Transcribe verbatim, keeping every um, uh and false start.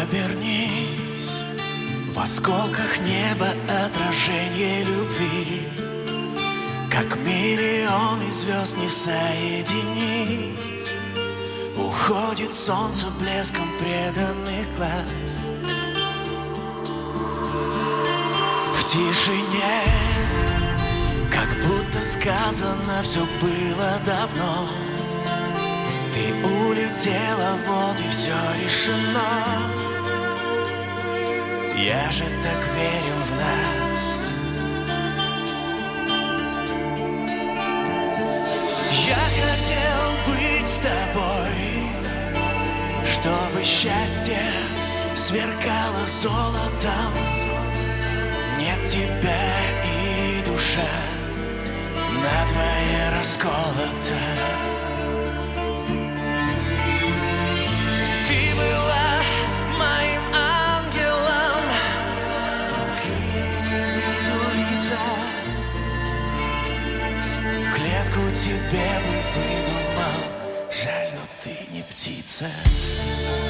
Обернись, в осколках неба отражение любви, как миллионы звезд не соединить. Уходит солнце блеском преданных глаз. В тишине, как будто сказано, все было давно. Ты улетела, вот и все решено. Я же так верил в нас. Я хотел быть с тобой, чтобы счастье сверкало золотом. Нет тебя, и душа надвое расколота. Ты была моим ангелом, другие не видел лица. Клетку тебе бы выдумал, жаль, но ты не птица.